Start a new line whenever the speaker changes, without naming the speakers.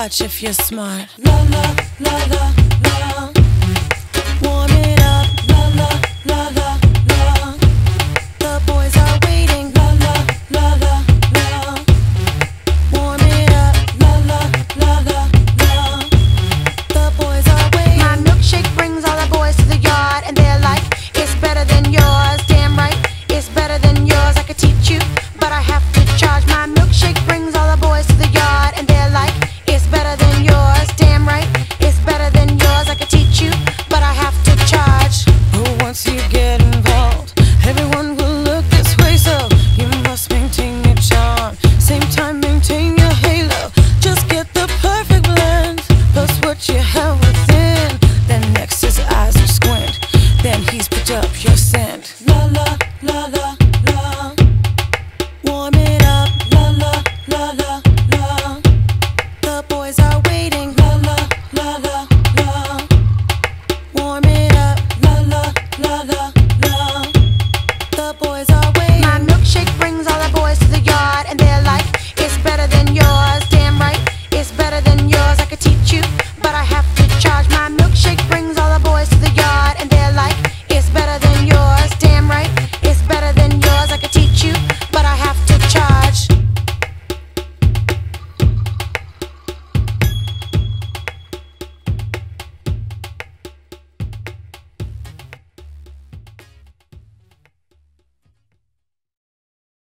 much if you're smart.
La la la la la.
Warm it up.
La la la la la.
The boys are waiting.
La la la la la.
Warm it up.
La la la la la.
The boys are waiting.
My milkshake brings all the boys to the yard, and they're like, it's better than yours. Damn right, it's better than yours. I could teach you, but I have to charge. My milkshake brings all the boys to the yard, and they're like, it's better than yours. Damn right, it's better than yours. I could teach you, but I have to charge.
But once you get involved, everyone will look this way, so you must maintain your charm. Same time, maintain your halo. Just get the perfect blend. Plus what you have within. Then next his eyes will squint. Then he's picked up your scent.
La la la la la.
Warm it up.
La la la